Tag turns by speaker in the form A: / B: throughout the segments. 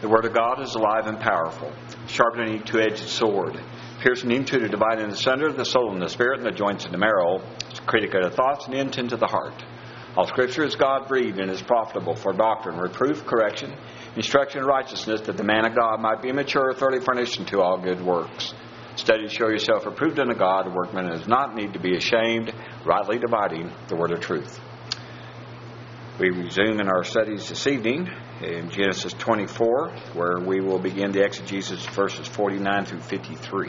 A: The Word of God is alive and powerful, sharper than any two-edged sword, piercing into the dividing asunder the soul and the spirit and the joints and the marrow, critic of the thoughts and the intent of the heart. All Scripture is God-breathed and is profitable for doctrine, reproof, correction, instruction in righteousness, that the man of God might be mature, thoroughly furnished unto all good works. Study to show yourself approved unto God, a workman does not need to be ashamed, rightly dividing the word of truth. We resume in our studies this evening in Genesis 24, where we will begin the exegesis verses 49 through 53.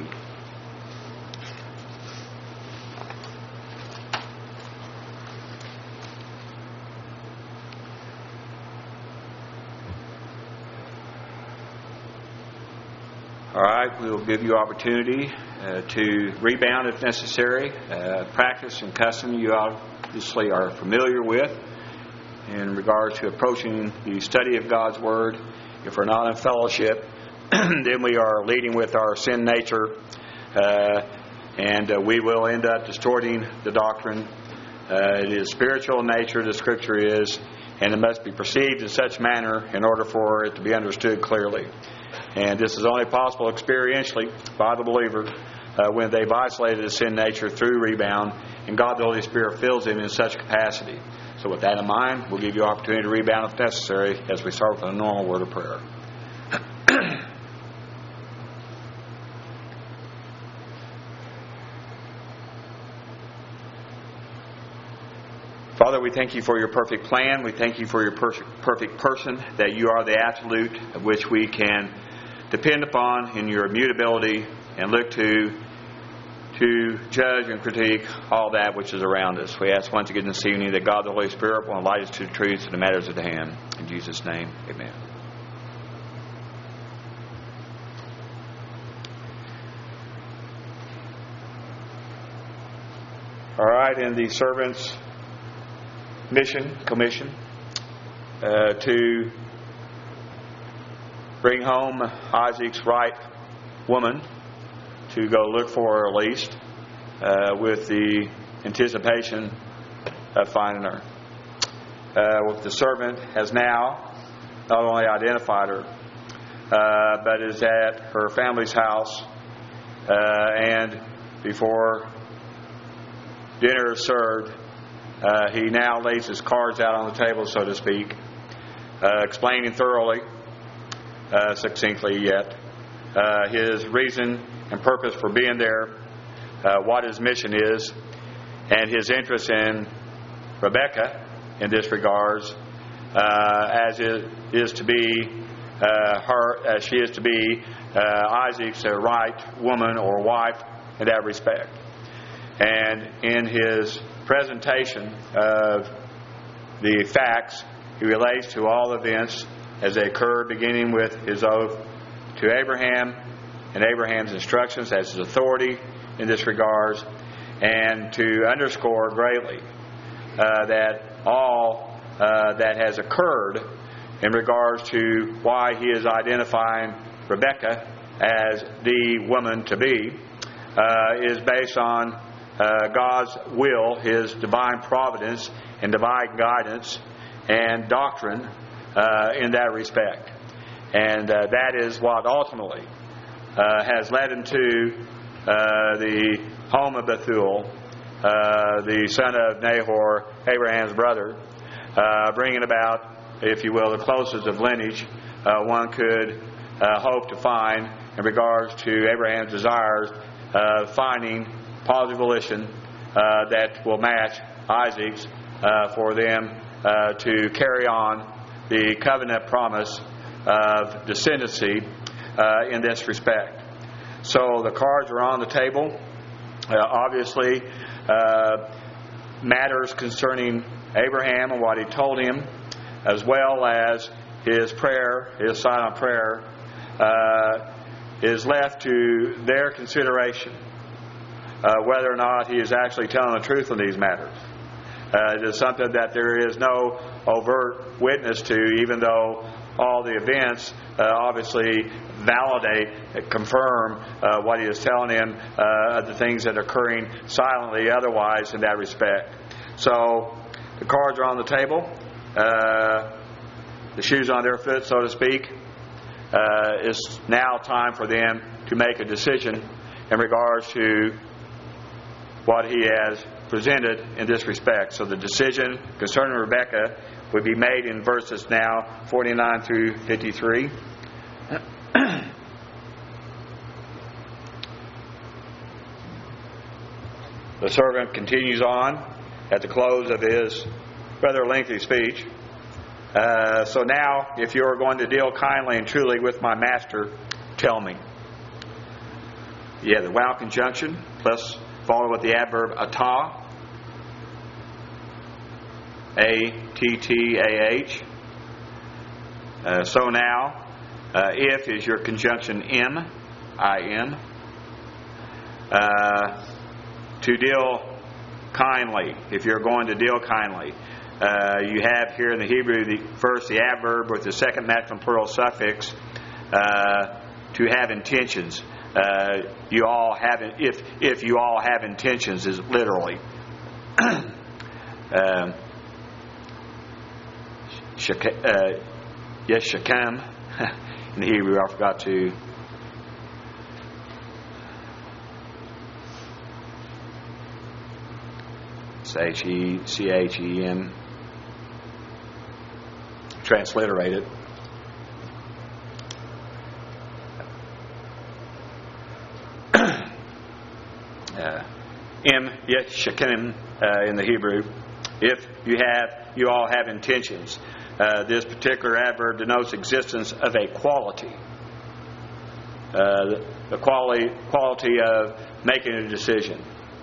A: All right, we will give you opportunity to rebound if necessary. Practice and custom you obviously are familiar with in regards to approaching the study of God's Word. If we're not in fellowship, then we are leading with our sin nature, and we will end up distorting the doctrine. It is spiritual in nature, the Scripture is, and it must be perceived in such manner in order for it to be understood clearly. And this is only possible experientially by the believer when they've isolated the sin nature through rebound, and God the Holy Spirit fills him in such capacity. So with that in mind, we'll give you opportunity to rebound if necessary as we start with a normal word of prayer. Father, we thank you for your perfect plan. We thank you for your perfect person, that you are the absolute of which we can depend upon in your immutability and look to judge and critique all that which is around us. We ask once again this evening that God the Holy Spirit will enlighten us to the truths and the matters of the hand. In Jesus' name, amen. All right, in the servant's commission to bring home Isaac's right woman, to go look for her at least, with the anticipation of finding her. The servant has now not only identified her, but is at her family's house, and before dinner is served, he now lays his cards out on the table, so to speak, explaining thoroughly, succinctly yet, his reason and purpose for being there, what his mission is, and his interest in Rebekah in this regards, as it is to be as she is to be Isaac's right woman or wife in that respect. And in his presentation of the facts, he relates to all events as they occurred, beginning with his oath to Abraham and Abraham's instructions as his authority in this regards, and to underscore greatly that all that has occurred in regards to why he is identifying Rebekah as the woman to be is based on God's will, His divine providence and divine guidance and doctrine in that respect. And that is what ultimately has led him to the home of Bethuel, the son of Nahor, Abraham's brother, bringing about, if you will, the closest of lineage one could hope to find in regards to Abraham's desires of finding positive volition that will match Isaac's for them to carry on the covenant promise of descendancy in this respect. So the cards are on the table. Obviously, matters concerning Abraham and what he told him, as well as his prayer, his silent prayer, is left to their consideration. Whether or not he is actually telling the truth on these matters. It is something that there is no overt witness to, even though all the events obviously validate, confirm what he is telling him, the things that are occurring silently otherwise in that respect. So the cards are on the table, the shoes on their foot, so to speak. it's now time for them to make a decision in regards to what he has presented in this respect. So the decision concerning Rebekah would be made in verses now 49 through 53. The servant continues on at the close of his rather lengthy speech. So now, if you are going to deal kindly and truly with my master, tell me. Yeah, the wow conjunction, plus followed with the adverb atah, A-T-T-A-H. So now, if is your conjunction im, I-M. To deal kindly, if you're going to deal kindly. You have here in the Hebrew first the adverb with the second masculine plural suffix, to have intentions. You all have, if you all have intentions is literally. Yes, shakam. In the Hebrew, I forgot to. H-E-C-H-E-M. Transliterated. Yes, shakim in the Hebrew. If you all have intentions. This particular adverb denotes existence of a quality. The quality of making a decision.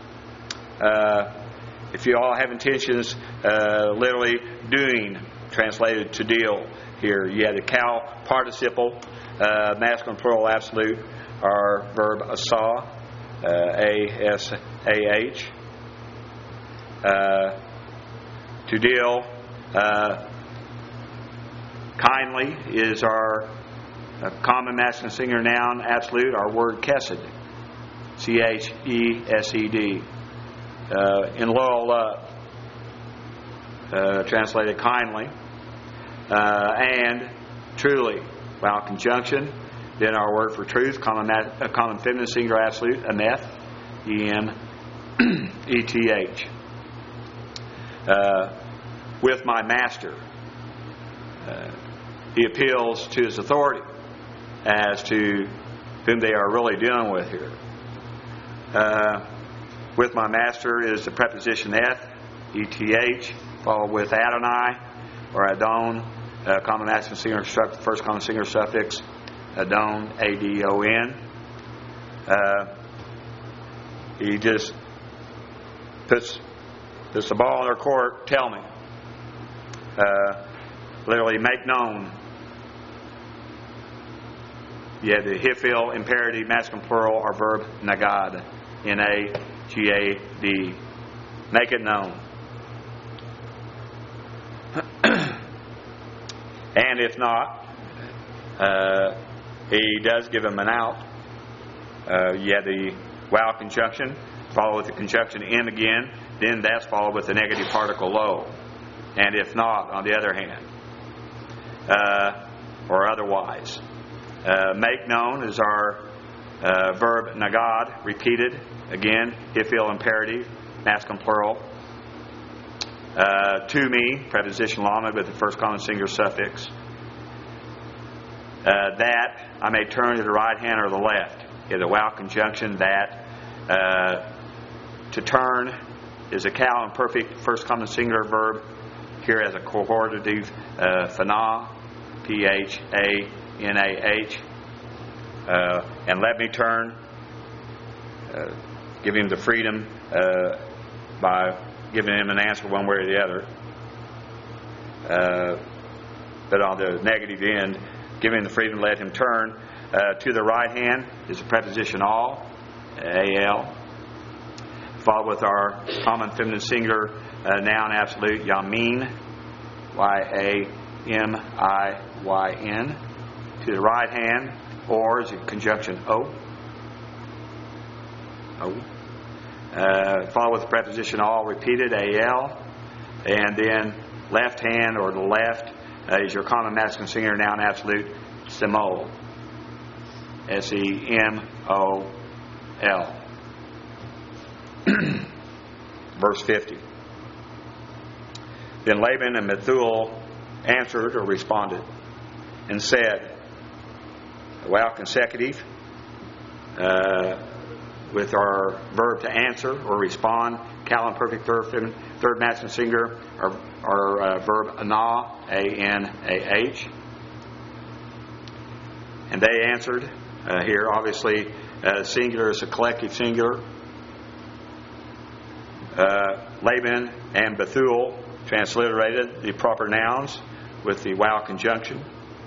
A: If you all have intentions, literally doing, translated to deal here. You have the cal participle, masculine plural absolute, or verb asah, A-S-A-H. To deal kindly is our common masculine singular noun absolute, our word chesed, C-H-E-S-E-D. In loyal love, translated kindly, and truly, wow conjunction. Then our word for truth, common feminine singular absolute, emeth, E-M-E-T-H. With my master, he appeals to his authority as to whom they are really dealing with here. With my master is the preposition eth, E-T-H, followed with Adonai, or Adon, common masculine singular, first common singular suffix, Adon, A-D-O-N. He just puts the ball in their court, tell me. Literally, make known. You have the hifil, imperative, masculine plural, or verb nagad, N-A-G-A-D. Make it known. And if not, he does give him an out. You have the wow conjunction, followed with the conjunction in again, then that's followed with the negative particle lo. And if not, on the other hand, or otherwise. Make known is our verb nagad, repeated, again, hifil imperative, masculine plural. To me, preposition lama with the first common singular suffix. That I may turn to the right hand or the left. You have the wow conjunction, that. To turn is a cal imperfect first common singular verb, here as a cohortative phanah, P-H-A-N-A-H. And let me turn, give him the freedom by giving him an answer one way or the other. But on the negative end, giving him the freedom to let him turn. To the right hand is the preposition all, A-L. Followed with our common feminine singular noun absolute, yamin, Y-A-M-I-Y-N. To the right hand, or is a conjunction O. Followed with the preposition all, repeated, A-L. And then left hand or the left is your common masculine singular noun absolute, Semol. Semol. Verse 50. Then Laban and Bethuel answered or responded and said, wow, consecutive with our verb to answer or respond, cal and perfect third masculine singular, our verb anah, A-N-A-H. And they answered here, obviously, singular is a collective singular. Laban and Bethuel transliterated the proper nouns with the wow conjunction.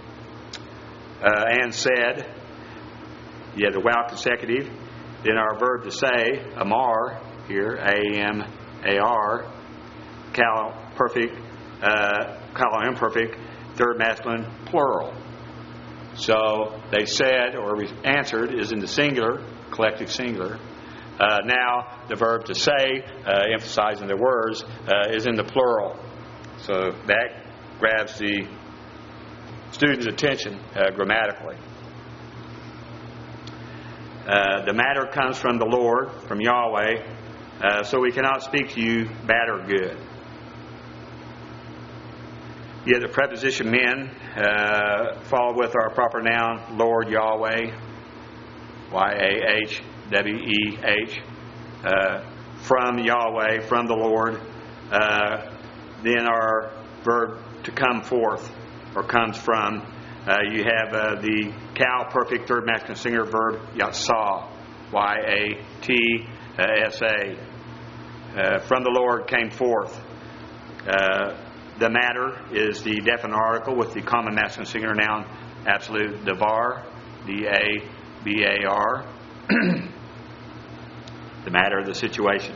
A: And said, you had the wow consecutive. Then our verb to say, amar, here, A-M-A-R, cal imperfect, third masculine, plural. So they said or answered is in the singular, collective singular. Now the verb to say, emphasizing the words, is in the plural. So that grabs the student's attention grammatically. The matter comes from the Lord, from Yahweh, so we cannot speak to you bad or good. Yet the preposition men follow with our proper noun, Lord, Yahweh, Y-A-H-W-E-H, from Yahweh, from the Lord. Then our verb to come forth, or comes from, you have the cal perfect third masculine singular verb yatsah, Y-A-T-S-A. From the Lord came forth. The matter is the definite article with the common masculine singular noun absolute davar, D-A-B-A-R. The matter of the situation.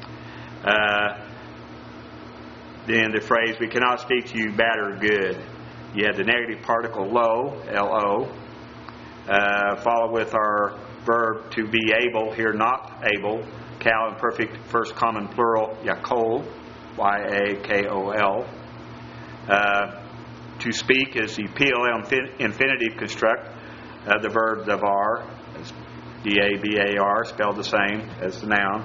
A: Then the phrase, we cannot speak to you bad or good. You have the negative particle lo, L-O, followed with our verb to be able, here not able, cal imperfect first common plural, yakol, Y-A-K-O-L. To speak is the PLL infinitive construct of the verb davar, D-A-B-A-R, spelled the same as the noun.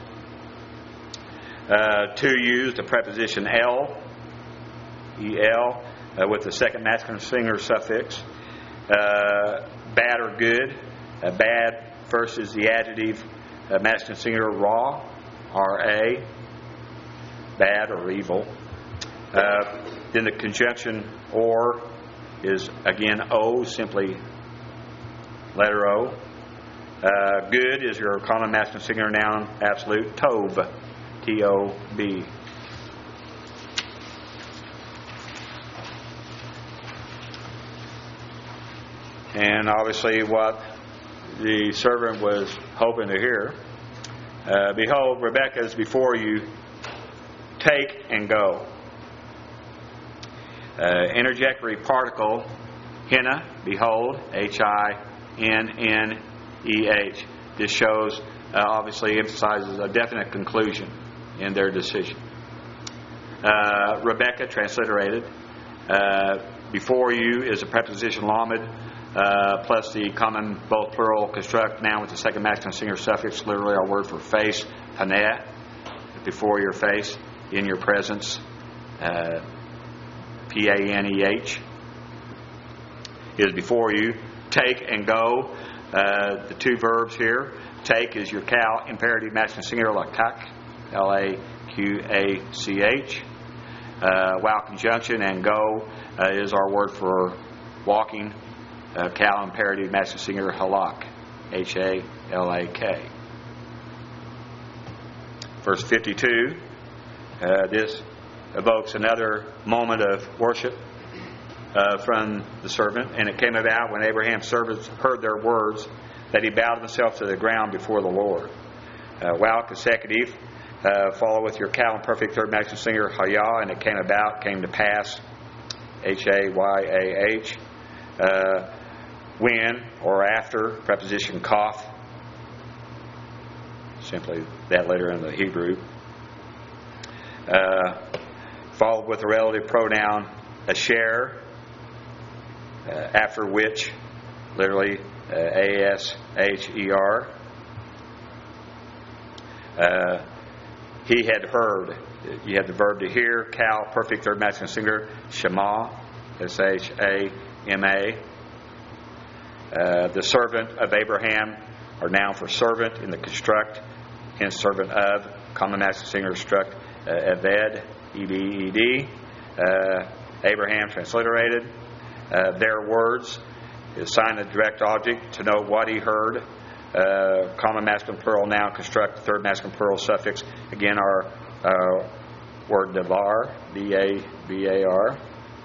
A: To use the preposition el, E-L, with the second masculine singular suffix. Bad or good. Bad first is the adjective masculine singular ra, R-A, bad or evil. Then the conjunction or is again O, simply letter O. Good is your common masculine singular noun absolute, tov, T-O-B. And obviously what the servant was hoping to hear. Behold, Rebekah is before you. Take and go. Interjectory particle, henna, behold, H-I-N-N-E-H. This shows, obviously emphasizes a definite conclusion in their decision. Rebekah, transliterated. Before you is a preposition lamed, plus the common both plural construct noun with the second masculine singular suffix, literally our word for face, paneh, before your face, in your presence, P-A-N-E-H, is before you. Take and go, the two verbs here. Take is your cal imperative masculine singular, lakak, L-A-Q-A-C-H. Wow conjunction, and go is our word for walking, cal imperative masculine singular, halak, H-A-L-A-K. Verse 52, this evokes another moment of worship from the servant. And it came about when Abraham's servants heard their words that he bowed himself to the ground before the Lord. Wow consecutive, follow with your cal and perfect third masculine singular, hayah, and it came about, came to pass, H-A-Y-A-H. When or after, preposition kaf, simply that letter in the Hebrew. Followed with a relative pronoun, asher, after which, literally A-S-H-E-R. He had heard. You have the verb to hear, Cal, perfect third masculine singular, Shema, S-H-A-M-A. The servant of Abraham, or noun for servant in the construct, hence servant of, common masculine singular construct, Eved, E-V-E-D. Abraham transliterated. Their words is sign of direct object to know what he heard. Common masculine plural noun construct, third masculine plural suffix. Again, our word davar, D-A-V-A-R.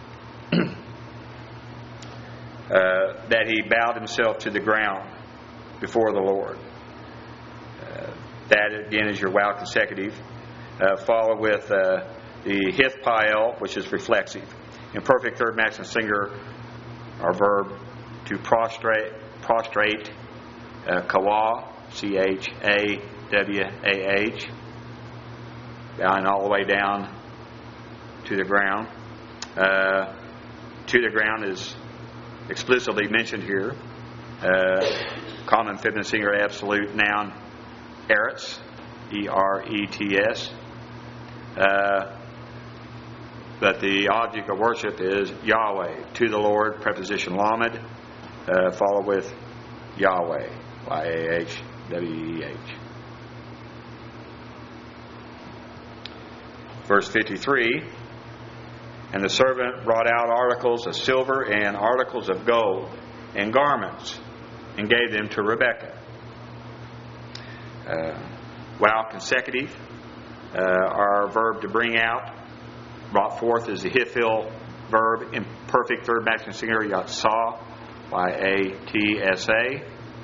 A: That he bowed himself to the ground before the Lord. That again is your wow consecutive. Follow with the hith pael, which is reflexive. In perfect third masculine singular, our verb to prostrate, kawa, C-H-A-W-A-H, bowing all the way down to the ground. To the ground is explicitly mentioned here. Common feminine singular absolute noun, eretz, E-R-E-T-S. But the object of worship is Yahweh. To the Lord, preposition lamed, follow with Yahweh, Y-A-H-W-E-H. Verse 53, and the servant brought out articles of silver and articles of gold and garments and gave them to Rebekah. Wow consecutive. Our verb to bring out, brought forth is the hifil verb in perfect third masculine singular, yatsah, Y-A-T-S-A.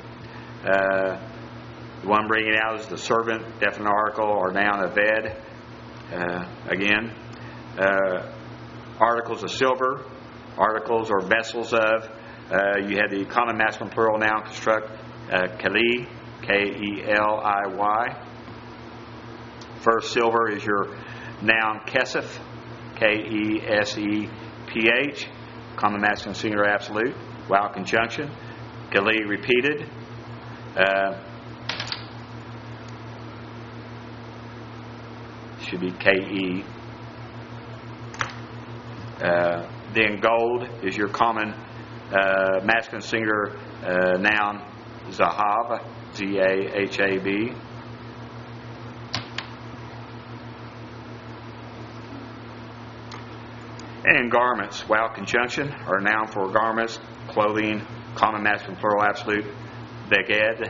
A: The one bringing out is the servant, definite article or noun aved. Again, articles of silver, articles or vessels of. You have the common masculine plural noun construct, keli, K-E-L-I-Y. First, silver is your noun kesef, K-E-S-E-P-H, common masculine singular absolute. Wow conjunction. Keli repeated. Should be K-E. Then gold is your common masculine singular noun zahav, Z-A-H-A-B. And garments, wow conjunction, or noun for garments, clothing, common masculine plural absolute, beged,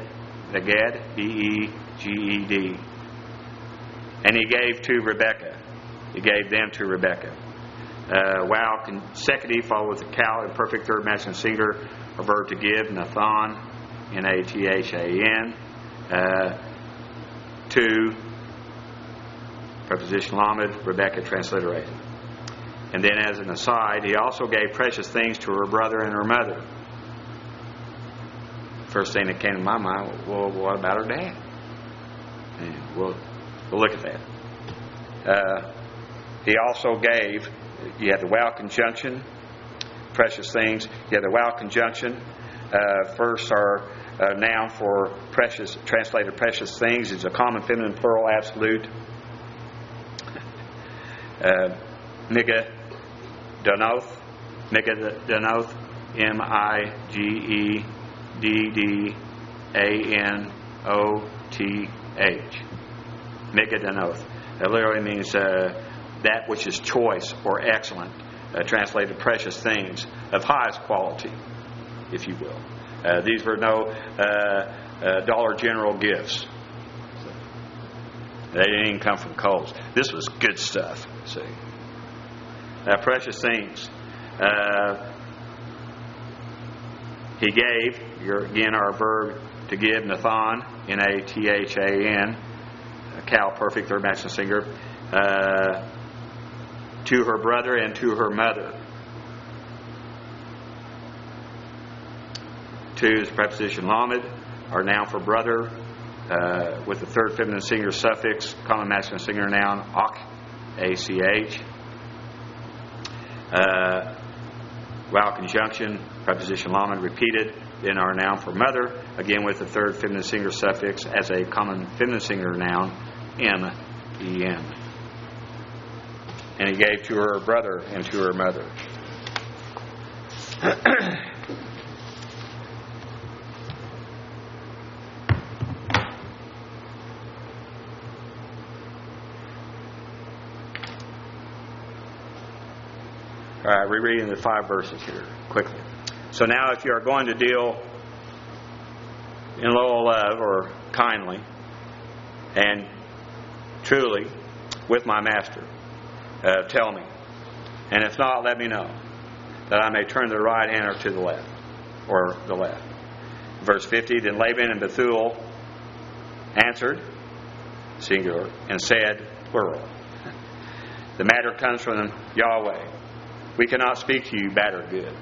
A: B-E-G-E-D. And he gave to Rebekah. He gave them to Rebekah. Wow consecutive, followed with the cal in perfect third masculine singular, a verb to give, Nathan, N-A-T-H-A-N. To, preposition lamed, Rebekah transliterated. And then as an aside, he also gave precious things to her brother and her mother. First thing that came to my mind, well, what about her dad? And we'll look at that. He also gave, you have the wow conjunction, precious things. You have the wow conjunction. First, our noun for precious, translated precious things, is a common feminine plural absolute. Migdanoth, M-I-G-E-D-D-A-N-O-T-H. Migdanoth. That literally means that which is choice or excellent. Translated precious things of highest quality, if you will. These were no Dollar General gifts. They didn't even come from Kohl's. This was good stuff. See, precious things. He gave. Again, our verb to give, Nathan, N-A-T-H-A-N, cal, perfect third masculine singular, to her brother and to her mother. To is preposition lamed, our noun for brother, with the third feminine singular suffix, common masculine singular noun, ach, A-C-H. Wow conjunction,
B: Preposition lamed repeated in our noun for mother, again with the third feminine singular suffix as a common feminine singular noun, M-E-N. And he gave to her brother and to her mother. All right, rereading the 5 verses here quickly. So now if you are going to deal in loyal love or kindly and truly with my master, tell me. And if not, let me know, that I may turn to the right hand or to the left, or the left. Verse 50, then Laban and Bethuel answered, singular, and said, plural, the matter comes from Yahweh. We cannot speak to you bad or good.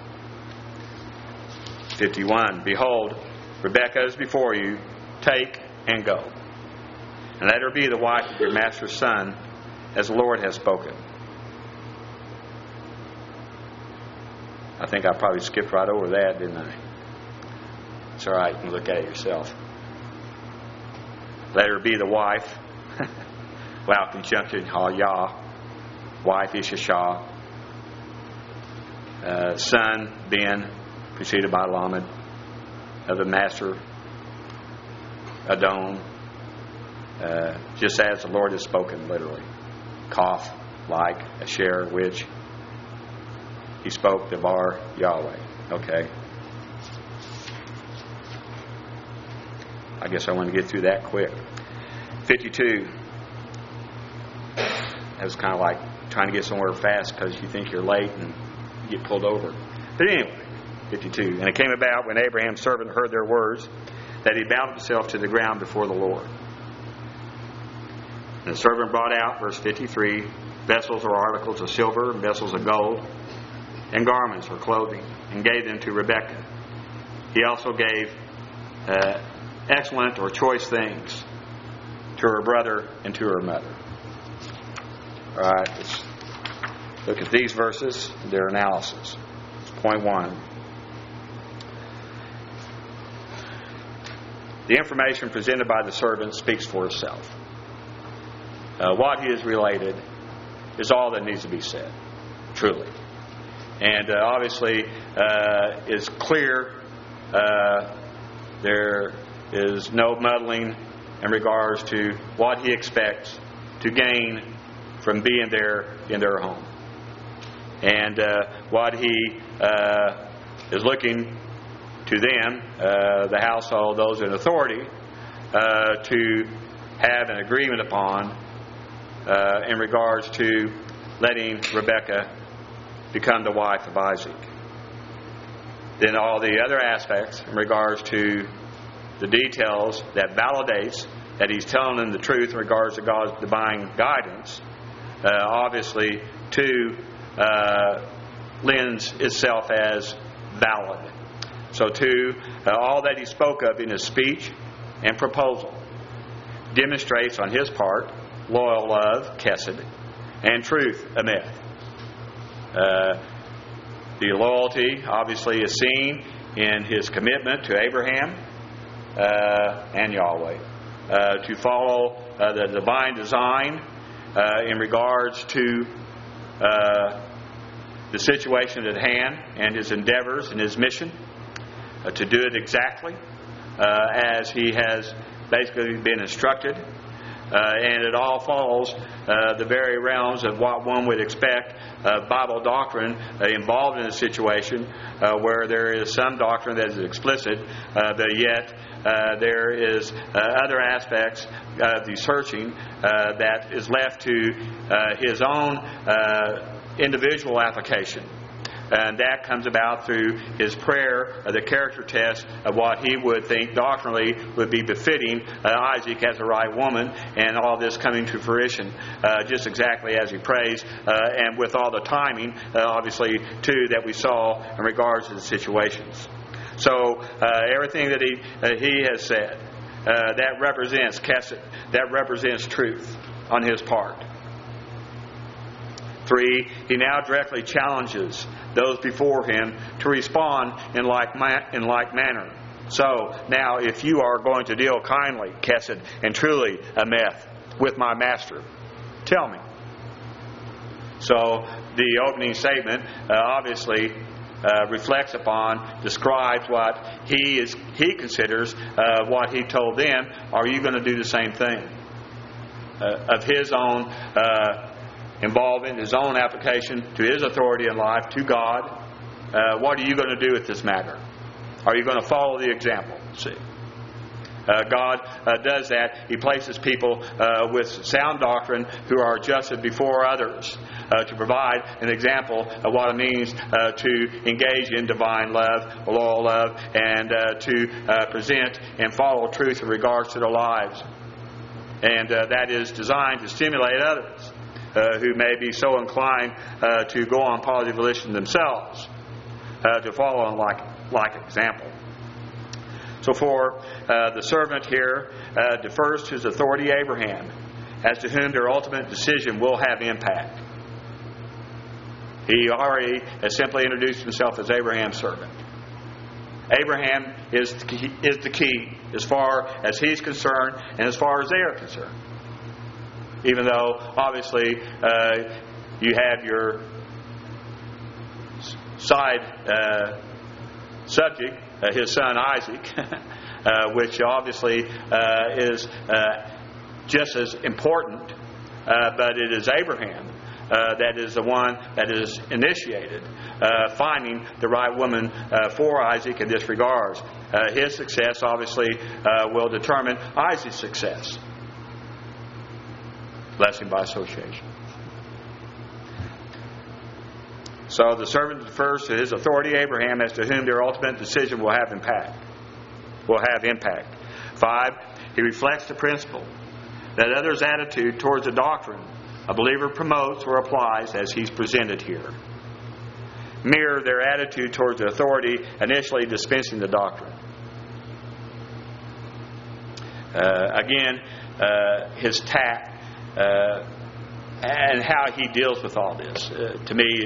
B: 51, behold, Rebekah is before you. Take and go. And let her be the wife of your master's son, as the Lord has spoken. I think I probably skipped right over that, didn't I? It's all right. You can look at it yourself. Let her be the wife. Wow, conjunction, ha-yah. Wife, Ishashah. Son, Ben, preceded by Lamed. Of the master, Adon. Just as the Lord has spoken, literally. Kof, like, Asher, which he spoke, Devar, Yahweh. Okay. I guess I want to get through that quick. 52. That was kind of like trying to get somewhere fast because you think you're late and you get pulled over. But anyway, 52. And it came about when Abraham's servant heard their words that he bowed himself to the ground before the Lord. And the servant brought out, verse 53, vessels or articles of silver, and vessels of gold, and garments or clothing, and gave them to Rebekah. He also gave excellent or choice things to her brother and to her mother. All right, let's look at these verses, their analysis. Point 1. The information presented by the servant speaks for itself. What he has related is all that needs to be said, truly. And obviously, it's clear there is no muddling in regards to what he expects to gain from being there in their home. And what he is looking to them, the household, those in authority, to have an agreement upon in regards to letting Rebekah become the wife of Isaac. Then all the other aspects in regards to the details that validates that he's telling them the truth in regards to God's divine guidance, obviously too lends itself as valid. So too, all that he spoke of in his speech and proposal demonstrates on his part loyal love, kesed, and truth, ameth. The loyalty obviously is seen in his commitment to Abraham and Yahweh to follow the divine design in regards to the situation at hand and his endeavors and his mission to do it exactly as he has basically been instructed. And it all follows the very realms of what one would expect Bible doctrine involved in a situation where there is some doctrine that is explicit, but yet there is other aspects of the searching that is left to his own individual application. And that comes about through his prayer, the character test of what he would think doctrinally would be befitting Isaac as a right woman, and all this coming to fruition just exactly as he prays, and with all the timing, obviously, too, that we saw in regards to the situations. So everything that he has said, that represents kesed, that represents truth on his part. 3, he now directly challenges those before him to respond in like manner. So, now if you are going to deal kindly, Chesed, and truly ameth with my master, tell me. So, the opening statement obviously reflects upon, describes what he considers what he told them. Are you going to do the same thing? Of his own involvement, his own application to his authority in life, to God. What are you going to do with this matter? Are you going to follow the example? See, God does that. He places people with sound doctrine who are adjusted before others to provide an example of what it means to engage in divine love, loyal love, and to present and follow truth in regards to their lives. And that is designed to stimulate others who may be so inclined to go on positive volition themselves to follow in like example. So for the servant here defers to his authority Abraham, as to whom their ultimate decision will have impact. He already has simply introduced himself as Abraham's servant. Abraham is the key as far as he's concerned and as far as they are concerned. Even though, obviously, you have your side subject, his son Isaac, which obviously is just as important, but it is Abraham that is the one that is initiated finding the right woman for Isaac in this regard. His success obviously will determine Isaac's success. Blessing by association. So the servant defers to his authority Abraham, as to whom their ultimate decision will have impact. 5, he reflects the principle that others' attitude towards the doctrine a believer promotes or applies as he's presented here mirror their attitude towards the authority initially dispensing the doctrine. Again, his tact and how he deals with all this, to me,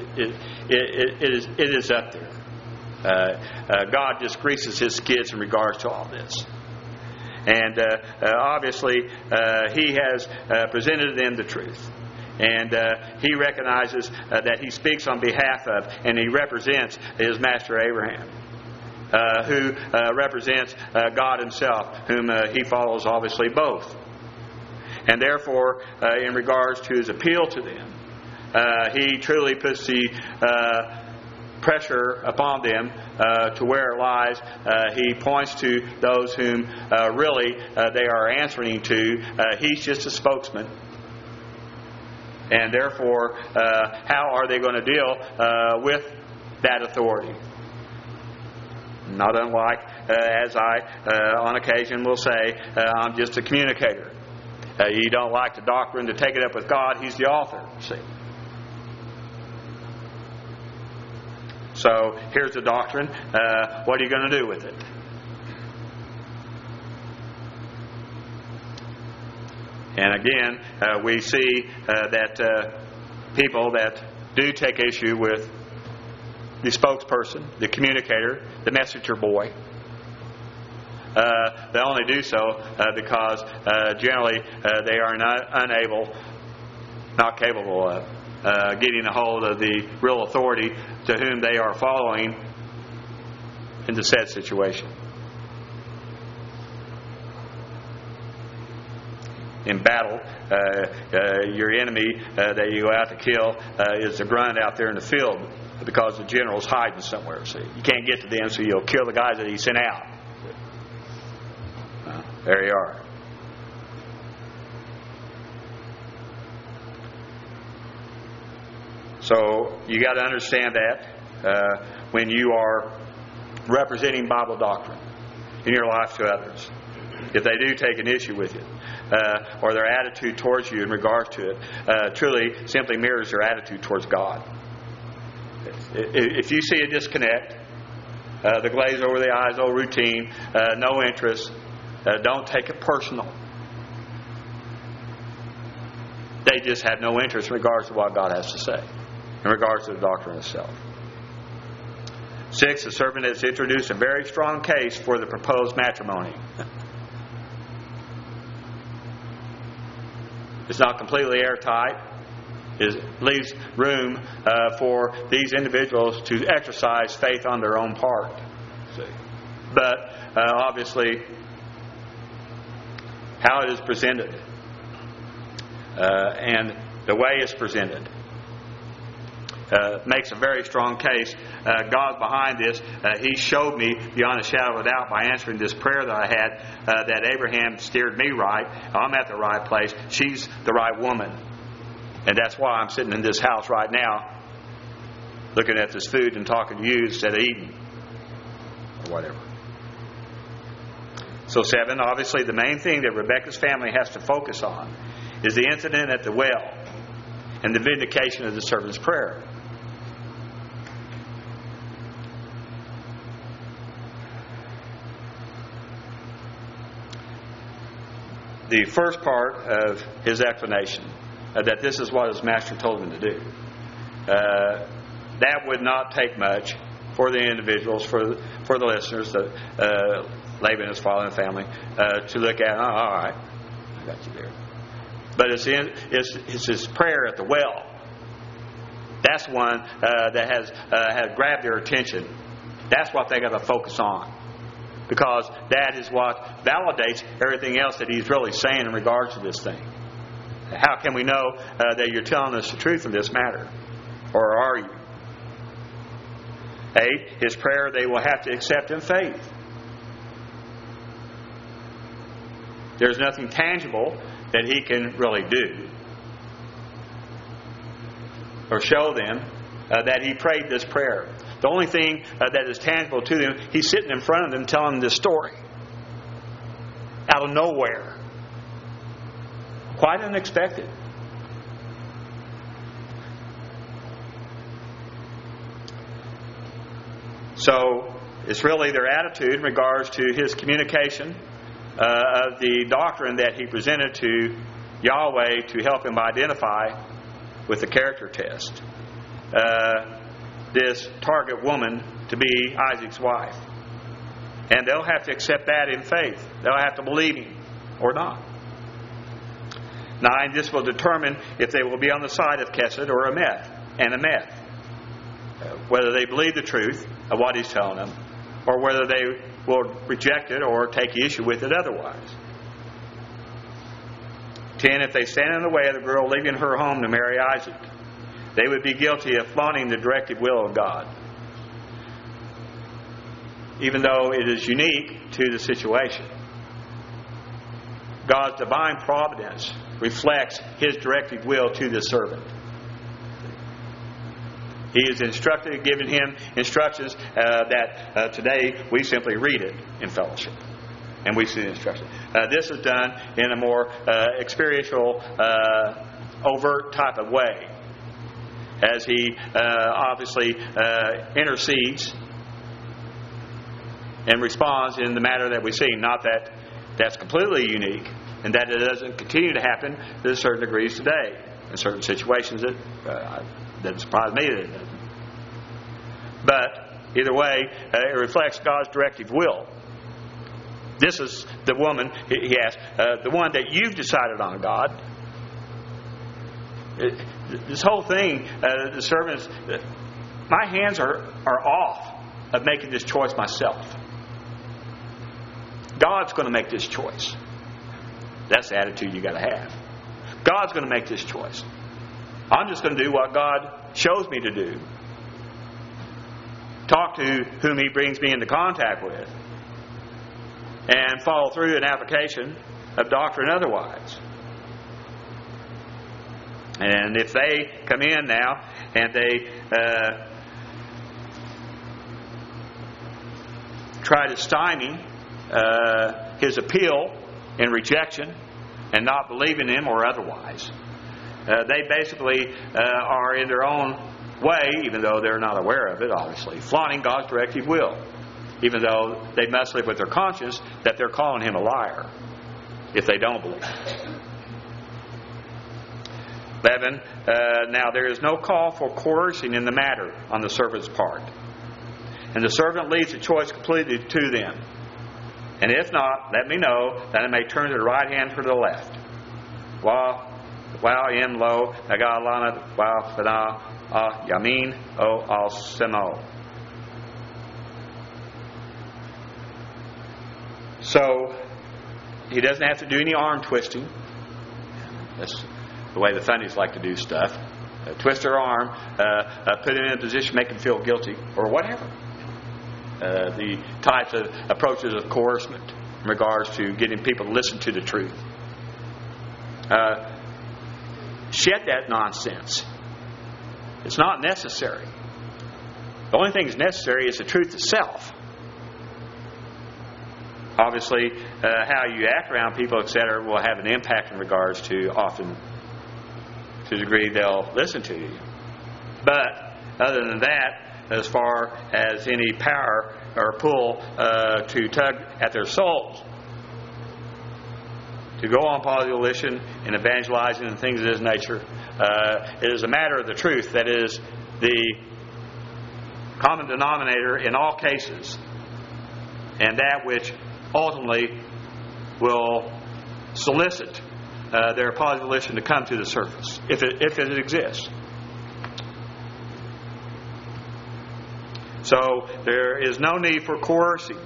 B: it is up there. God just greases his skids in regards to all this. And obviously, he has presented them the truth. And he recognizes that he speaks on behalf of and he represents his master Abraham, who represents God himself, whom he follows obviously both. And therefore, in regards to his appeal to them, he truly puts the pressure upon them to where it lies. He points to those whom really they are answering to. He's just a spokesman. And therefore, how are they going to deal with that authority? Not unlike, as I on occasion will say, I'm just a communicator. You don't like the doctrine, to take it up with God. He's the author, see. So here's the doctrine. What are you going to do with it? And again, we see that people that do take issue with the spokesperson, the communicator, the messenger boy, they only do so because generally they are not capable of getting a hold of the real authority to whom they are following in the said situation. In battle, your enemy that you go out to kill is the grunt out there in the field because the general's hiding somewhere. See, you can't get to them, so you'll kill the guys that he sent out. There you are. So you got to understand that when you are representing Bible doctrine in your life to others, if they do take an issue with it, or their attitude towards you in regards to it, truly simply mirrors their attitude towards God. If you see a disconnect, the glaze over the eyes, old routine, no interest, don't take it personal. They just have no interest in regards to what God has to say, in regards to the doctrine itself. 6, the servant has introduced a very strong case for the proposed matrimony. It's not completely airtight. It leaves room for these individuals to exercise faith on their own part. But obviously, how it is presented and the way it's presented makes a very strong case. God's behind this. He showed me beyond a shadow of a doubt by answering this prayer that I had that Abraham steered me right. I'm at the right place. She's the right woman. And that's why I'm sitting in this house right now looking at this food and talking to you instead of eating or whatever. So 7, obviously the main thing that Rebekah's family has to focus on is the incident at the well and the vindication of the servant's prayer. The first part of his explanation, that this is what his master told him to do, that would not take much for the individuals, for the listeners, Laban and his father and family, to look at. Oh, all right, I got you there. But it's his prayer at the well. That's one that has grabbed their attention. That's what they got to focus on, because that is what validates everything else that he's really saying in regards to this thing. How can we know that you're telling us the truth in this matter? Or are you? 8, his prayer they will have to accept in faith. There's nothing tangible that he can really do or show them that he prayed this prayer. The only thing that is tangible to them, he's sitting in front of them telling them this story out of nowhere. Quite unexpected. So it's really their attitude in regards to his communication of the doctrine that he presented to Yahweh to help him identify with the character test this target woman to be Isaac's wife. And they'll have to accept that in faith. They'll have to believe him or not. 9, this will determine if they will be on the side of Kesed or Ameth. Whether they believe the truth of what he's telling them, or whether they will reject it or take issue with it otherwise. 10, if they stand in the way of the girl leaving her home to marry Isaac, they would be guilty of flaunting the directive will of God, even though it is unique to the situation. God's divine providence reflects his directive will to the servant. He is instructed, giving him instructions that today we simply read it in fellowship. And we see the instruction. This is done in a more experiential, overt type of way, as he obviously intercedes and responds in the manner that we see. Not that that's completely unique, and that it doesn't continue to happen to certain degrees today, in certain situations that doesn't surprise me that it doesn't. But either way, it reflects God's directive will. This is the woman, he asked, the one that you've decided on, God. This whole thing, the servants, my hands are off of making this choice myself. God's going to make this choice. That's the attitude you got to have. God's going to make this choice. I'm just going to do what God shows me to do. Talk to whom he brings me into contact with, and follow through an application of doctrine otherwise. And if they come in now and they try to stymie his appeal in rejection and not believing him or otherwise, they basically are in their own way, even though they're not aware of it, obviously, flaunting God's directive will, even though they must live with their conscience that they're calling him a liar if they don't believe it. 11, now there is no call for coercing in the matter on the servant's part. And the servant leaves the choice completely to them. And if not, let me know, that I may turn to the right hand or to the left. Wa im lo nagalana wa fana yamin o al semo. So he doesn't have to do any arm twisting. That's the way the funnies like to do stuff. Twist their arm, put him in a position, make him feel guilty, or whatever. The types of approaches of coercion in regards to getting people to listen to the truth. Shed that nonsense. It's not necessary. The only thing that's necessary is the truth itself. Obviously, how you act around people, etc., will have an impact in regards to often, to the degree they'll listen to you. But other than that, as far as any power or pull to tug at their souls, to go on positive volition and evangelizing and things of this nature, it is a matter of the truth that is the common denominator in all cases, and that which ultimately will solicit their positive volition to come to the surface, if it exists. So there is no need for coercing.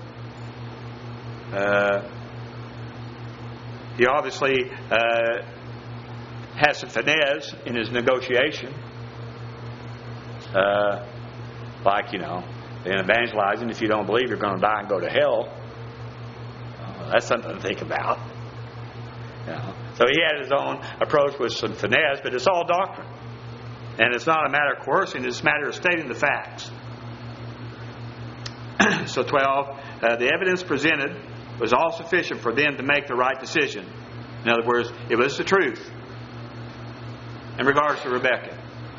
B: He obviously has some finesse in his negotiation. Like, in evangelizing, if you don't believe you're going to die and go to hell, that's something to think about. So he had his own approach with some finesse, but it's all doctrine. And it's not a matter of coercing, it's a matter of stating the facts. So 12, the evidence presented was all sufficient for them to make the right decision. In other words, it was the truth in regards to Rebekah.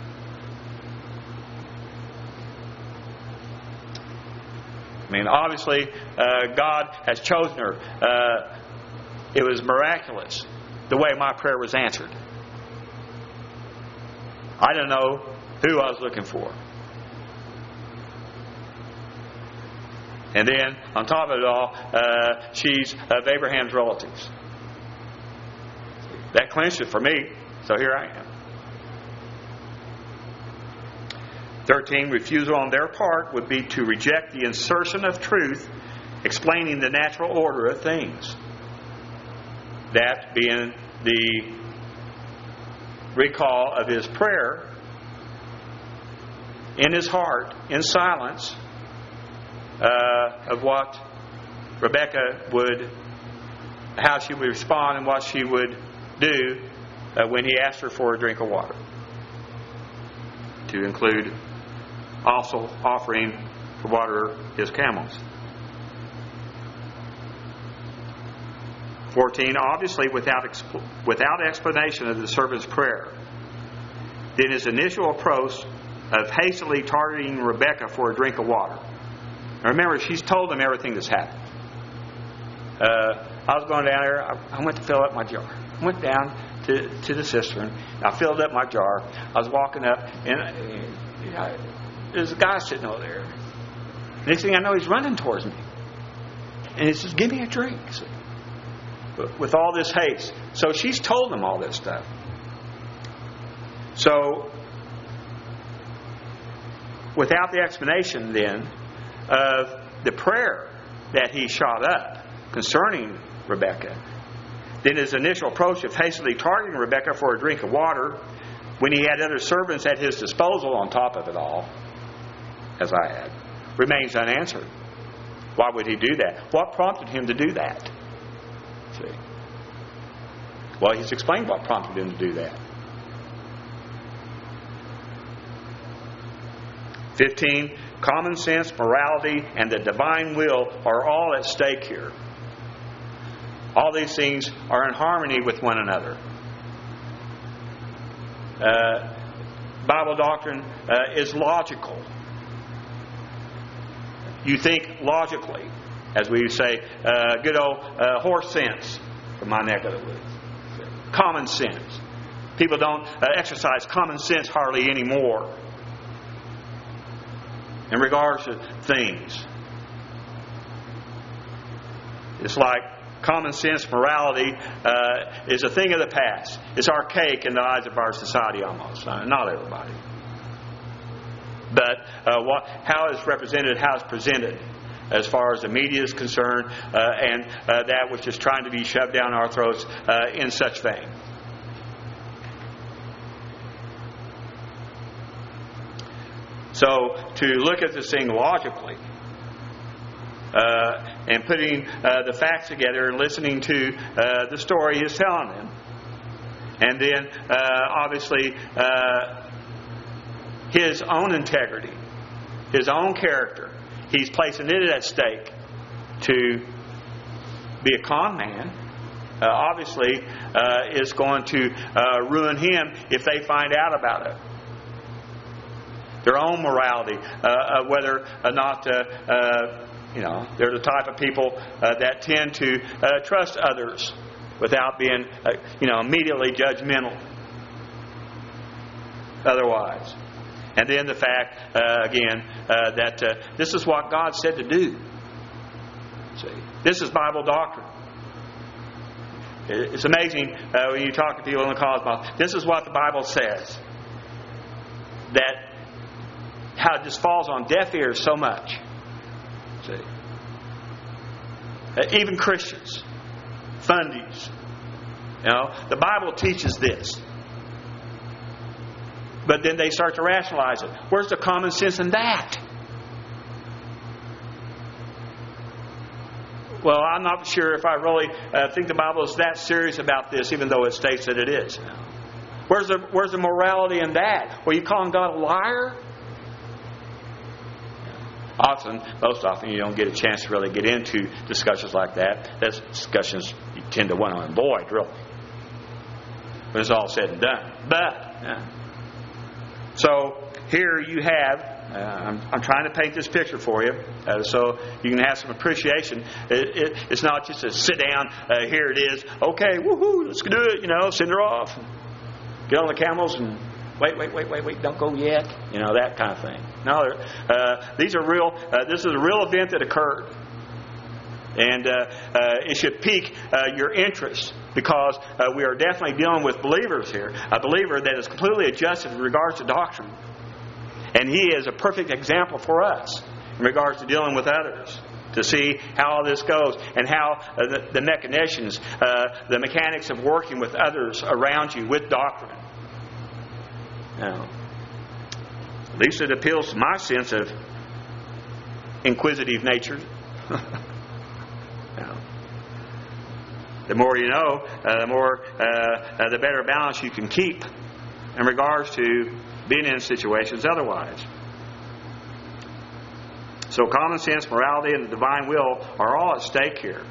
B: I mean, obviously, God has chosen her. It was miraculous the way my prayer was answered. I don't know who I was looking for. And then, on top of it all, she's of Abraham's relatives. That clinched it for me, so here I am. 13, refusal on their part would be to reject the insertion of truth explaining the natural order of things. That being the recall of his prayer in his heart, in silence, of what Rebekah would, how she would respond and what she would do when he asked her for a drink of water. To include also offering to water his camels. 14, obviously without explanation of the servant's prayer, then his initial approach of hastily targeting Rebekah for a drink of water. Now remember, she's told him everything that's happened. I was going down there. I went to fill up my jar. I went down to the cistern. I filled up my jar. I was walking up, and there's a guy sitting over there. Next thing I know, he's running towards me. And he says, "Give me a drink." With all this haste. So she's told him all this stuff. So, without the explanation then of the prayer that he shot up concerning Rebekah, then his initial approach of hastily targeting Rebekah for a drink of water, when he had other servants at his disposal on top of it all, as I had, remains unanswered. Why would he do that? What prompted him to do that? See? Well, he's explained what prompted him to do that. 15, common sense, morality, and the divine will are all at stake here. All these things are in harmony with one another. Bible doctrine is logical. You think logically, as we say, good old horse sense from my neck of the woods. Common sense. People don't exercise common sense hardly anymore in regards to things. It's like common sense morality is a thing of the past. It's archaic in the eyes of our society almost. Not everybody. But how it's represented, how it's presented as far as the media is concerned, and that which is trying to be shoved down our throats in such vein. So to look at this thing logically, and putting the facts together and listening to the story he's telling them. And then, obviously, his own integrity, his own character, he's placing it at stake to be a con man. Obviously, is going to ruin him if they find out about it. Their own morality, whether or not they're the type of people that tend to trust others without being, immediately judgmental. Otherwise, and then the fact again that this is what God said to do. See, this is Bible doctrine. It's amazing when you talk to people in the cosmos. This is what the Bible says. That how it just falls on deaf ears so much. See, even Christians, fundies, the Bible teaches this, but then they start to rationalize it. Where's the common sense in that? Well, I'm not sure if I really think the Bible is that serious about this, even though it states that it is. Where's the morality in that? Well, you calling God a liar? Most often, you don't get a chance to really get into discussions like that. Those discussions you tend to want to avoid, really, when it's all said and done. But so here you have. I'm trying to paint this picture for you, so you can have some appreciation. It's not just a sit down. Here it is. Okay, woohoo! Let's do it. Send her off. Get on the camels and. Wait, don't go yet. That kind of thing. No, these are real. This is a real event that occurred. And it should pique your interest, because we are definitely dealing with believers here. A believer that is completely adjusted in regards to doctrine. And he is a perfect example for us in regards to dealing with others. To see how all this goes and how the machinations, the mechanics of working with others around you with doctrine. Now, at least it appeals to my sense of inquisitive nature. Now, the more you know, the better balance you can keep in regards to being in situations otherwise. So common sense, morality, and the divine will are all at stake here.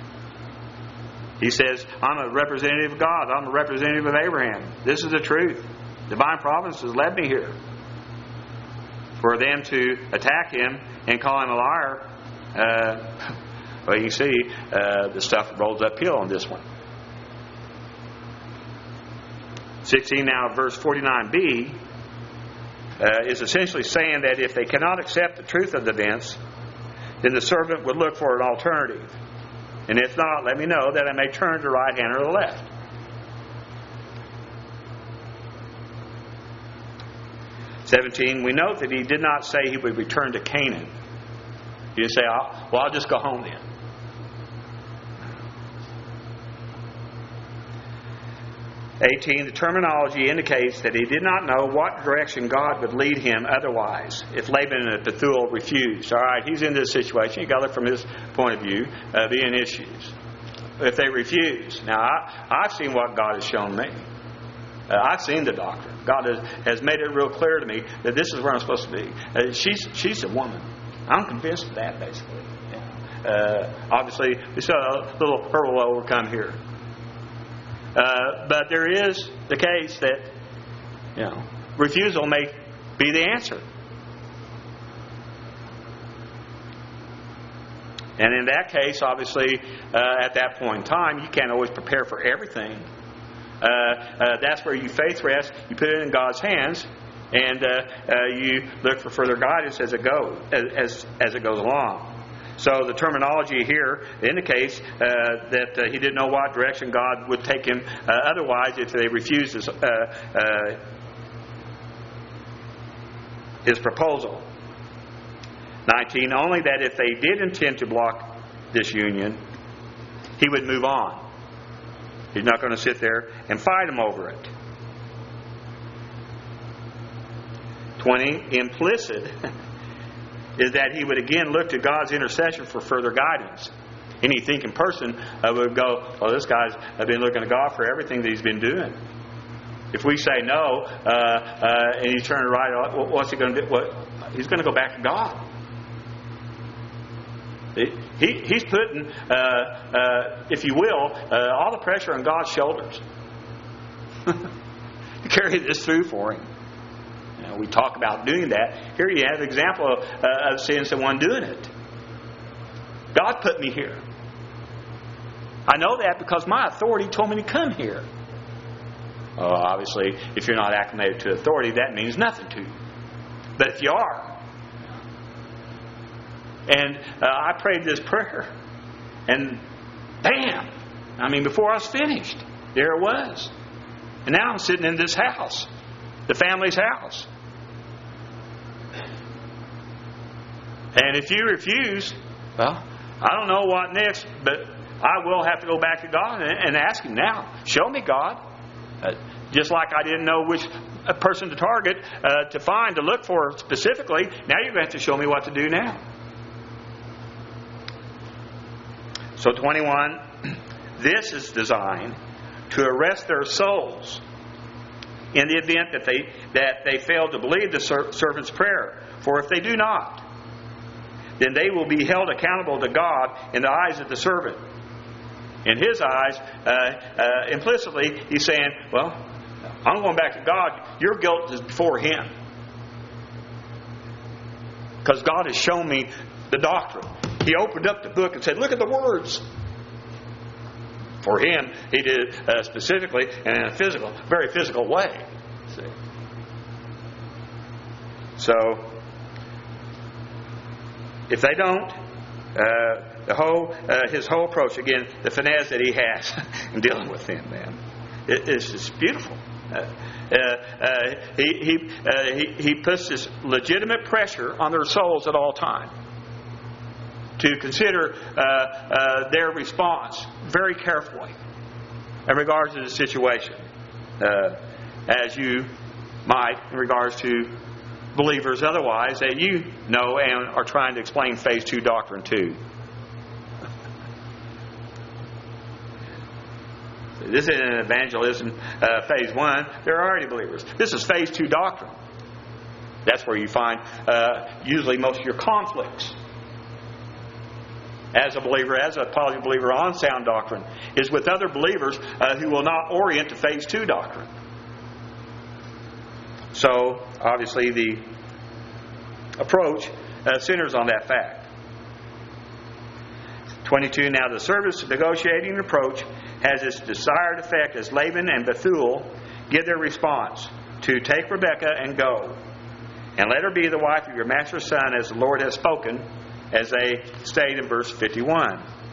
B: He says, I'm a representative of God. I'm a representative of Abraham. This is the truth. Divine providence has led me here. For them to attack him and call him a liar, well, you can see the stuff rolls uphill on this one. 16 now, verse 49b, is essentially saying that if they cannot accept the truth of the events, then the servant would look for an alternative. And if not, let me know that I may turn to the right hand or the left. We note that he did not say he would return to Canaan. He didn't say, I'll just go home then. 18, the terminology indicates that he did not know what direction God would lead him otherwise if Laban and Bethuel refused. All right, he's in this situation. You got to look from his point of view, being issues. If they refuse. Now, I've seen what God has shown me. I've seen the doctrine. God has made it real clear to me that this is where I'm supposed to be. She's a woman. I'm convinced of that, basically. Obviously, we saw a little hurdle to overcome here. But there is the case that, refusal may be the answer. And in that case, obviously, at that point in time, you can't always prepare for everything that's where your faith rests. You put it in God's hands, and you look for further guidance as it goes along. So the terminology here indicates that he didn't know what direction God would take him otherwise if they refused his proposal. 19, only that if they did intend to block this union, he would move on. He's not going to sit there and fight them over it. 20, implicit is that he would again look to God's intercession for further guidance. Any thinking person would go, well, this guy's been looking to God for everything that he's been doing. If we say no, and he's turning right, what's he going to do? He's going to go back to God. He's putting, if you will, all the pressure on God's shoulders to carry this through for him. We talk about doing that. Here you have an example of seeing someone doing it. God put me here. I know that because my authority told me to come here. Obviously, if you're not acclimated to authority, that means nothing to you. But if you are, and I prayed this prayer, and bam! I mean, before I was finished, there it was. And now I'm sitting in this house, the family's house. And if you refuse, well, I don't know what next, but I will have to go back to God and ask Him now. Show me, God. Just like I didn't know which person to target, to find, to look for specifically, now you're going to have to show me what to do now. So 21, this is designed to arrest their souls in the event that they fail to believe the servant's prayer. For if they do not, then they will be held accountable to God in the eyes of the servant. In his eyes, implicitly, he's saying, well, I'm going back to God. Your guilt is before Him. Because God has shown me the doctrine. He opened up the book and said, look at the words. For him, he did it specifically and in a very physical way. See? So, if they don't, his whole approach, again, the finesse that he has in dealing with them, man, it's just beautiful. He puts this legitimate pressure on their souls at all times to consider their response very carefully in regards to the situation, as you might in regards to believers otherwise that you know and are trying to explain phase 2 doctrine to. This isn't an evangelism phase 1. They're already believers. This is phase 2 doctrine. That's where you find usually most of your conflicts. As a believer, as a positive believer on sound doctrine, is with other believers who will not orient to phase 2 doctrine. So, obviously, the approach centers on that fact. 22. Now, the servant's negotiating approach has its desired effect as Laban and Bethuel give their response to take Rebekah and go, and let her be the wife of your master's son, as the Lord has spoken, as they state in verse 51.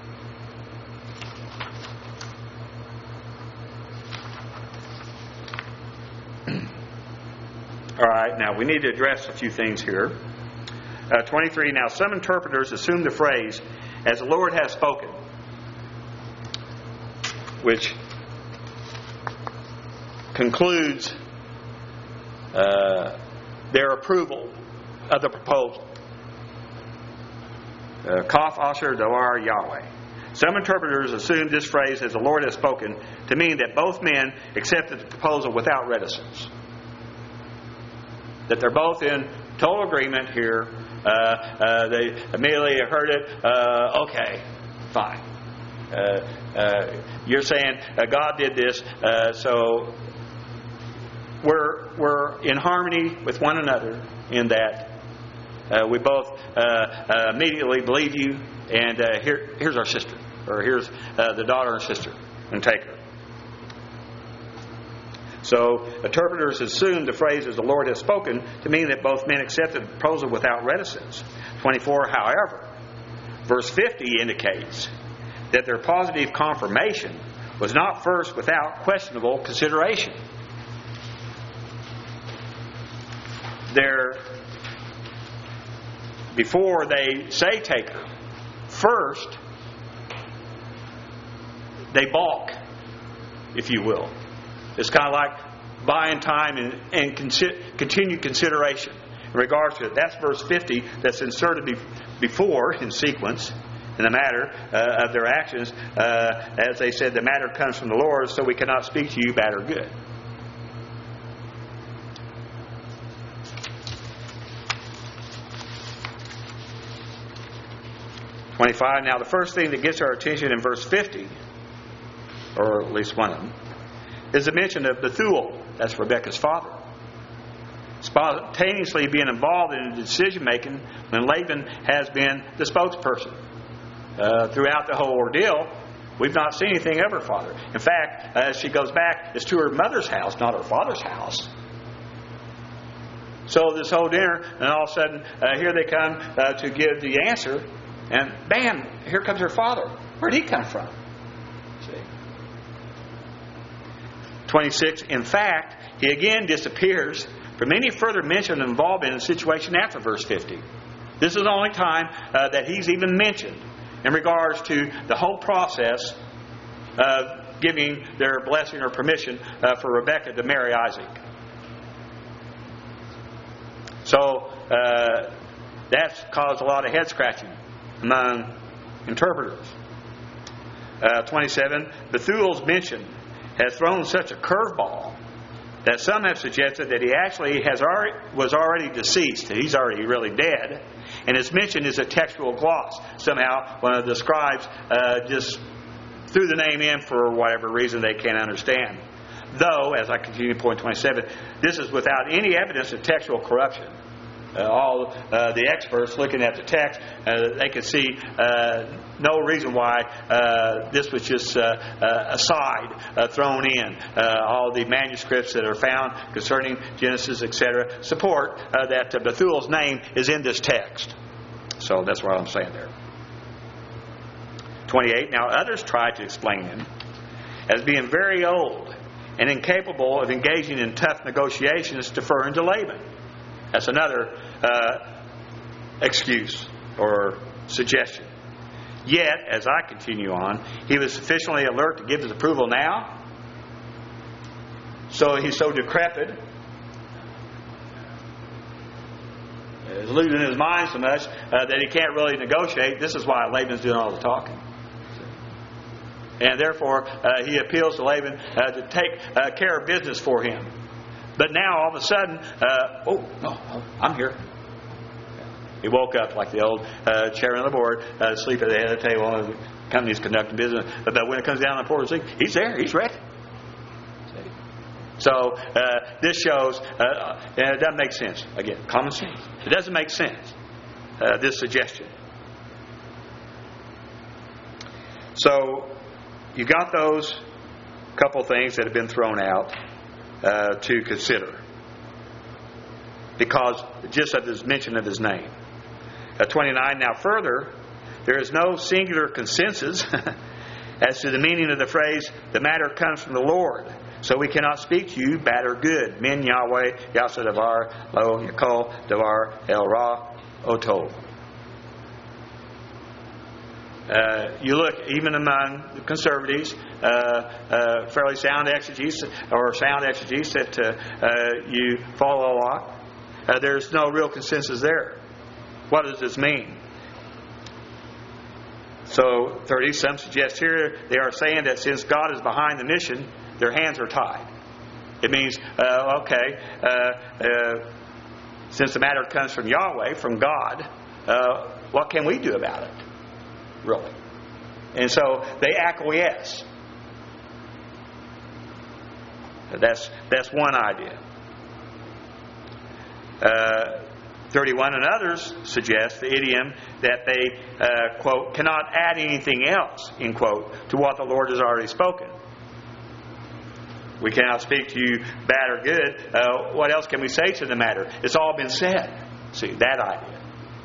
B: All right, now we need to address a few things here. 23, now some interpreters assume the phrase, as the Lord has spoken, which concludes their approval of the proposal. Kaf Asher Dawar Yahweh. Some interpreters assume this phrase, as the Lord has spoken, to mean that both men accepted the proposal without reticence. That they're both in total agreement here. They immediately heard it. Okay, fine. You're saying God did this, so we're in harmony with one another in that we both immediately believe you, and here's our sister, or here's the daughter and sister, and take her. So interpreters assume the phrase "as the Lord has spoken" to mean that both men accepted the proposal without reticence. 24, however, verse 50 indicates that their positive confirmation was not first without questionable consideration. Before they say take her, first they balk, if you will. It's kind of like buying time and continued consideration in regards to it. That's verse 50 that's inserted before in sequence in the matter of their actions. As they said, the matter comes from the Lord, so we cannot speak to you bad or good. Now, the first thing that gets our attention in verse 50, or at least one of them, is the mention of Bethuel. That's Rebekah's father. Spontaneously being involved in the decision making when Laban has been the spokesperson. Throughout the whole ordeal, we've not seen anything of her father. In fact, as she goes back, it's to her mother's house, not her father's house. So this whole dinner, and all of a sudden, here they come to give the answer, and bam, here comes her father. Where'd he come from? See? 26, in fact, he again disappears from any further mention of involvement in the situation after verse 50. This is the only time that he's even mentioned in regards to the whole process of giving their blessing or permission for Rebekah to marry Isaac. So that's caused a lot of head scratching among interpreters. 27, Bethuel's mention has thrown such a curveball that some have suggested that he actually was already deceased. He's already really dead. And his mention is a textual gloss. Somehow one of the scribes just threw the name in for whatever reason they can't understand. Though, as I continue to point 27, this is without any evidence of textual corruption. All the experts looking at the text, they could see no reason why this was just a side thrown in. All the manuscripts that are found concerning Genesis, etc., support that Bethuel's name is in this text. So that's what I'm saying there. 28. Now others tried to explain him as being very old and incapable of engaging in tough negotiations, deferring to Laban. That's another excuse or suggestion. Yet, as I continue on, he was sufficiently alert to give his approval now. So he's so decrepit, is losing his mind so much that he can't really negotiate. This is why Laban's doing all the talking. And therefore, he appeals to Laban to take care of business for him. But now, all of a sudden, I'm here. He woke up like the old chairman of the board, asleep at the head of the table, and the company's conducting business. But when it comes down to the port, he's there, he's ready. So this shows, and it doesn't make sense. Again, common sense. It doesn't make sense, this suggestion. So you got those couple things that have been thrown out to consider because just of his mention of his name. 29. Now further, there is no singular consensus as to the meaning of the phrase, the matter comes from the Lord, so we cannot speak to you bad or good. Min Yahweh, Yasa Davar, Lo Yakol, Davar, El Ra, Otov. You look, even among the conservatives, fairly sound exegetes that you follow a lot, there's no real consensus there. What does this mean? So 30, some suggest here they are saying that since God is behind the mission, their hands are tied. It means, since the matter comes from Yahweh, from God, what can we do about it? Really. And so they acquiesce. That's one idea. 31, and others suggest the idiom that they, quote, cannot add anything else, end quote, to what the Lord has already spoken. We cannot speak to you bad or good. What else can we say to the matter? It's all been said. See, that idea.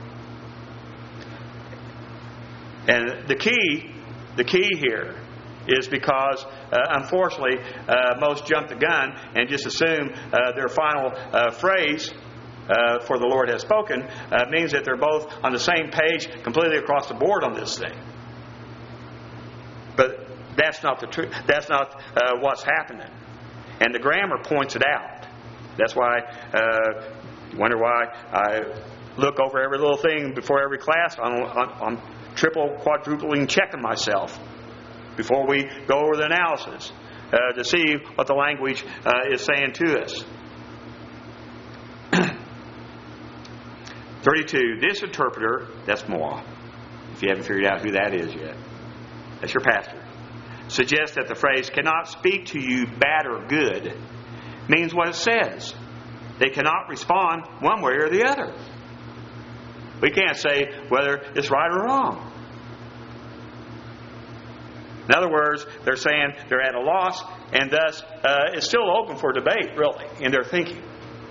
B: And the key here is because, unfortunately, most jump the gun and just assume their final phrase, for the Lord has spoken, means that they're both on the same page completely across the board on this thing. But that's not the truth. That's not what's happening. And the grammar points it out. That's why you wonder why I look over every little thing before every class. I'm triple, quadrupling checking myself before we go over the analysis to see what the language is saying to us. 32. This interpreter, that's Moa, if you haven't figured out who that is yet. That's your pastor. Suggests that the phrase cannot speak to you bad or good means what it says. They cannot respond one way or the other. We can't say whether it's right or wrong. In other words, they're saying they're at a loss, and thus it's still open for debate, really, in their thinking.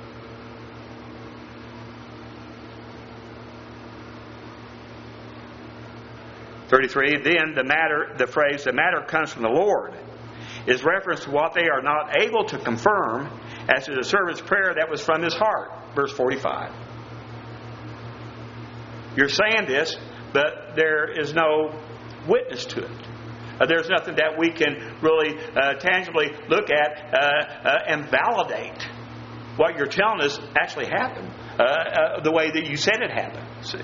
B: Then the phrase, the matter comes from the Lord, is reference to what they are not able to confirm as to the servant's prayer that was from his heart. Verse 45. You're saying this, but there is no witness to it. There's nothing that we can really tangibly look at and validate what you're telling us actually happened the way that you said it happened. See?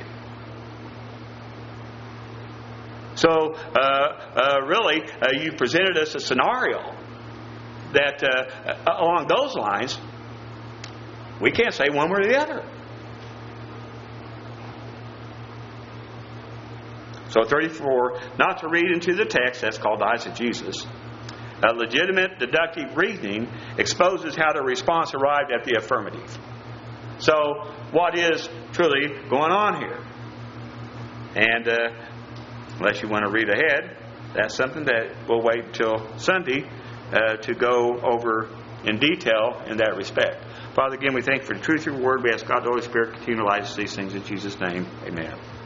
B: So, really, you presented us a scenario that, along those lines, we can't say one way or the other. So, 34, not to read into the text, that's called eisegesis. Legitimate deductive reasoning exposes how the response arrived at the affirmative. So, what is truly going on here? And unless you want to read ahead, that's something that we'll wait until Sunday to go over in detail in that respect. Father, again, we thank you for the truth of your word. We ask God, the Holy Spirit, continue to light us these things in Jesus' name. Amen.